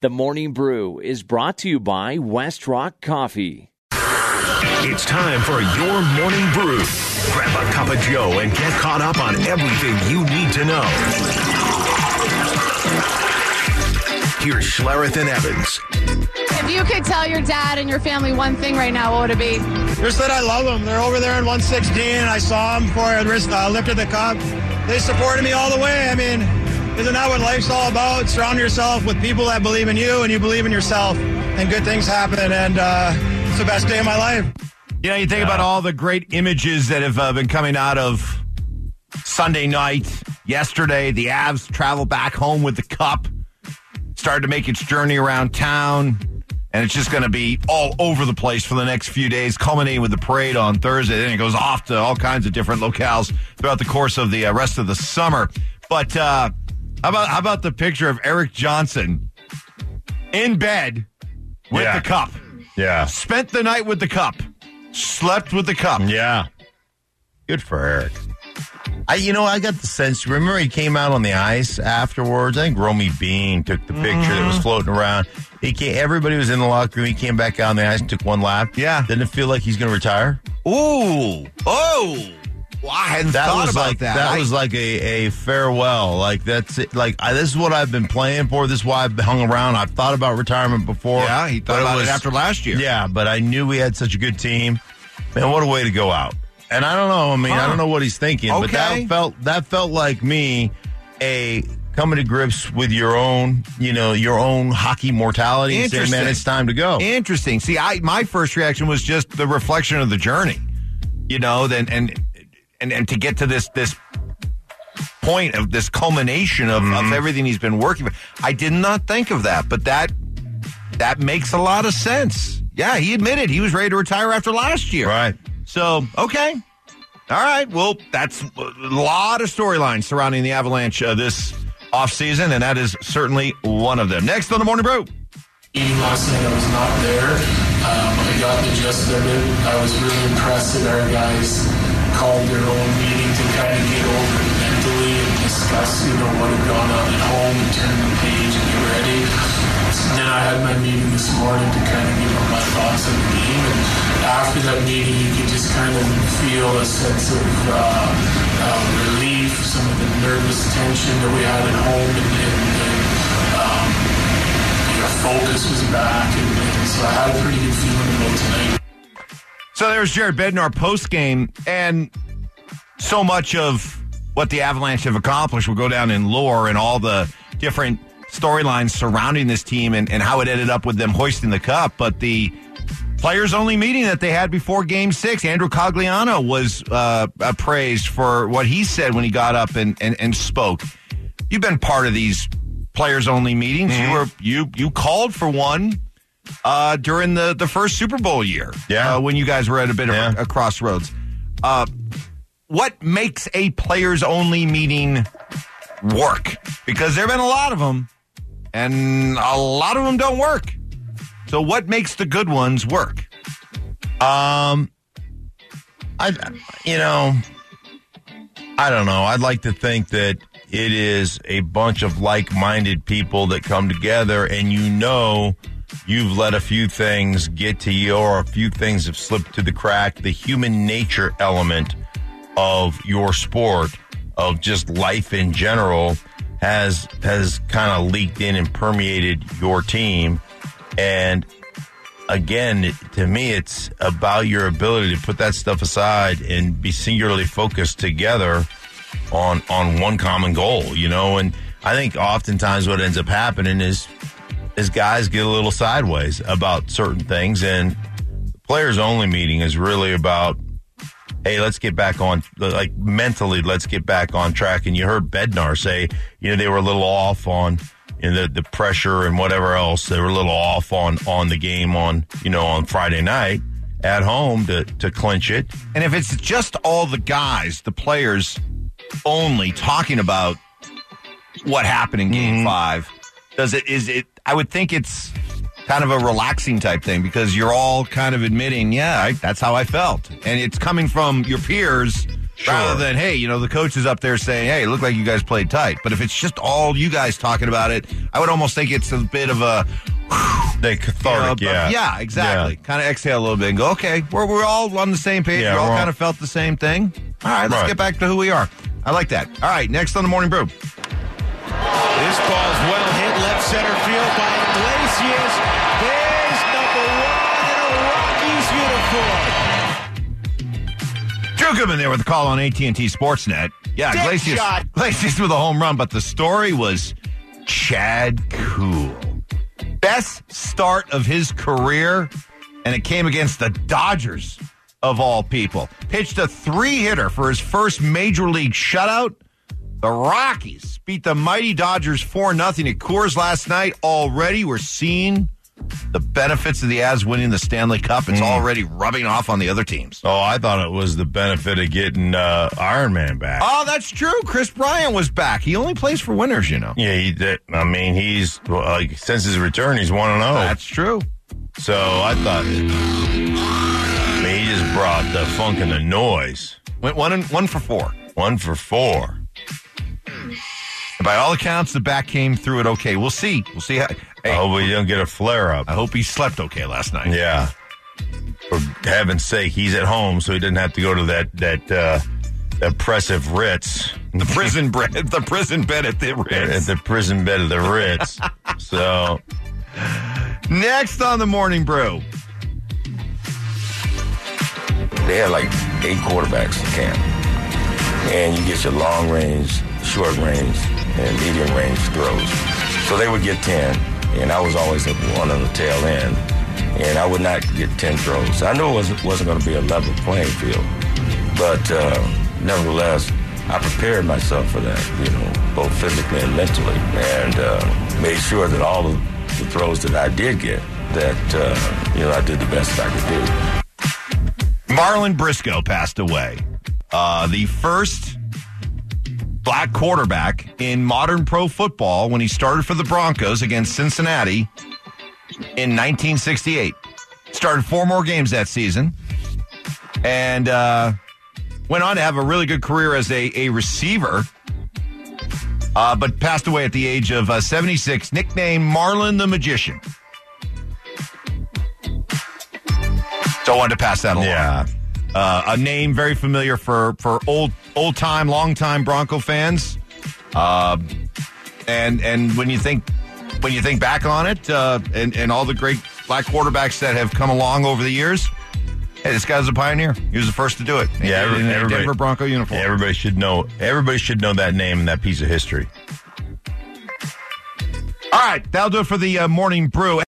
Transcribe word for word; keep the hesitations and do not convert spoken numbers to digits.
The Morning Brew is brought to you by West Rock Coffee. It's time for your Morning Brew. Grab a cup of Joe and get caught up on everything you need to know. Here's Schlereth and Evans. If you could tell your dad and your family one thing right now, what would it be? Just that I love them. They're over there in one sixteen. I saw them before I uh, lifted the cup. They supported me all the way. I mean, isn't that what life's all about? Surround yourself with people that believe in you and you believe in yourself, and good things happen, and uh, it's the best day of my life. You know, you think yeah. about all the great images that have uh, been coming out of Sunday night. Yesterday, the Avs traveled back home with the cup, started to make its journey around town, and it's just going to be all over the place for the next few days, culminating with the parade on Thursday. Then it goes off to all kinds of different locales throughout the course of the uh, rest of the summer. But uh, how about how about the picture of Erik Johnson in bed with yeah. the cup? Yeah. Spent the night with the cup. Slept with the cup. Yeah. Good for Erik. I, you know, I got the sense, remember he came out on the ice afterwards? I think Romy Bean took the picture mm-hmm. that was floating around. He came, everybody was in the locker room. He came back out on the ice and took one lap. Yeah. Didn't it feel like he's going to retire? Ooh. Oh. Well, I hadn't that thought was about like, that. That I, was like a, a farewell. Like, that's it. Like, I, this is what I've been playing for. This is why I've hung around. I've thought about retirement before. Yeah, he thought about it, was, it after last year. Yeah, but I knew we had such a good team. Man, what a way to go out. And I don't know. I mean, huh. I don't know what he's thinking, okay. but that felt that felt like me a coming to grips with your own, you know, your own hockey mortality and saying, man, it's time to go. Interesting. See, I my first reaction was just the reflection of the journey, you know, then and and and to get to this this point of this culmination of, mm-hmm. of everything he's been working with. I did not think of that, but that that makes a lot of sense. Yeah, he admitted he was ready to retire after last year. Right. So, okay. All right. Well, that's a lot of storylines surrounding the Avalanche uh, this offseason, and that is certainly one of them. Next on the Morning Brew. Meeting last night, I was not there. Um, I got the gist of it. I was really impressed that our guys called their own meeting to kind of get over it mentally and discuss, you know, what had gone on at home and turn the page and get ready. And then I had my meeting this morning to kind of give up my thoughts on the game. And after that meeting, you could just kind of feel a sense of uh, uh, relief, some of the nervous tension that we had at home, and, and, and um, you know, focus was back. And, and so I had a pretty good feeling about tonight. So there's Jared Bednar post-game, and so much of what the Avalanche have accomplished will go down in lore and all the different storylines surrounding this team and, and how it ended up with them hoisting the cup. But the players-only meeting that they had before Game six, Andrew Cogliano was uh, praised for what he said when he got up and, and, and spoke. You've been part of these players-only meetings. Mm-hmm. You were you you called for one uh, during the, the first Super Bowl year, yeah. uh, when you guys were at a bit of yeah. a, a crossroads. Uh, what makes a players-only meeting work? Because there have been a lot of them, and a lot of them don't work. So what makes the good ones work? Um, I, you know, I don't know. I'd like to think that it is a bunch of like-minded people that come together, and you know you've let a few things get to you, or a few things have slipped to the crack. The human nature element of your sport, of just life in general, has has kind of leaked in and permeated your team. And again, to me, it's about your ability to put that stuff aside and be singularly focused together on on one common goal, you know. And I think oftentimes what ends up happening is is guys get a little sideways about certain things, and the players only meeting is really about, hey, let's get back on, like mentally, let's get back on track. And you heard Bednar say, you know, they were a little off on in the, the pressure and whatever else. They were a little off on, on the game on, you know, on Friday night at home to, to clinch it. And if it's just all the guys, the players only talking about what happened in game mm-hmm. five, does it, is it, I would think it's kind of a relaxing type thing, because you're all kind of admitting, yeah, I, that's how I felt. And it's coming from your peers Sure. Rather than, hey, you know, the coach is up there saying, hey, it looked like you guys played tight. But if it's just all you guys talking about it, I would almost think it's a bit of a... They cathartic, you know, yeah. Yeah, exactly. Yeah. Kind of exhale a little bit and go, okay, we're, we're all on the same page. Yeah, we all all... kind of felt the same thing. All right, let's right. get back to who we are. I like that. All right, next on the Morning Brew. This ball's well hit left center field by Iglesias. There's number one in a Rockies uniform. Drew Goodman there with the call on A T and T Sportsnet. Yeah, Dick Iglesias, shot. Iglesias with a home run, but the story was Chad Kuhl. Best start of his career, and it came against the Dodgers, of all people. Pitched a three-hitter for his first major league shutout. The Rockies beat the mighty Dodgers four nothing at Coors last night. Already we're seeing the benefits of the Avs winning the Stanley Cup. It's mm. already rubbing off on the other teams. Oh, I thought it was the benefit of getting uh, Iron Man back. Oh, that's true. Chris Bryant was back. He only plays for winners, you know. Yeah, he did. I mean, he's, well, like, since his return, he's one and oh. That's true. So I thought, I mean, he just brought the funk and the noise. Went one, and, one for four. One for four. By all accounts, the back came through it okay. We'll see. We'll see how. Hey, I hope he don't get a flare up. I hope he slept okay last night. Yeah. For heaven's sake, he's at home, so he didn't have to go to that that uh, oppressive Ritz, the prison bed, the prison bed at the Ritz, at the prison bed of the Ritz. So, next on the Morning Brew, they had like eight quarterbacks in camp, and you get your long range, short range, and medium range throws. So they would get ten, and I was always the one on the tail end, and I would not get ten throws. I knew it wasn't, wasn't going to be a level playing field, but uh, nevertheless, I prepared myself for that, you know, both physically and mentally, and uh, made sure that all of the throws that I did get, that, uh, you know, I did the best I could do. Marlon Briscoe passed away. Uh, the first black quarterback in modern pro football when he started for the Broncos against Cincinnati in nineteen sixty-eight. Started four more games that season and uh, went on to have a really good career as a, a receiver, uh, but passed away at the age of uh, seventy-six, nicknamed Marlon the Magician. So I wanted to pass that along. Yeah. Uh, a name very familiar for, for old old time, long time Bronco fans, uh, and and when you think when you think back on it, uh, and and all the great black quarterbacks that have come along over the years, hey, this guy's a pioneer. He was the first to do it. Yeah, in, in a everybody, Denver Bronco uniform. Everybody should know. Everybody should know that name and that piece of history. All right, that'll do it for the uh, Morning Brew.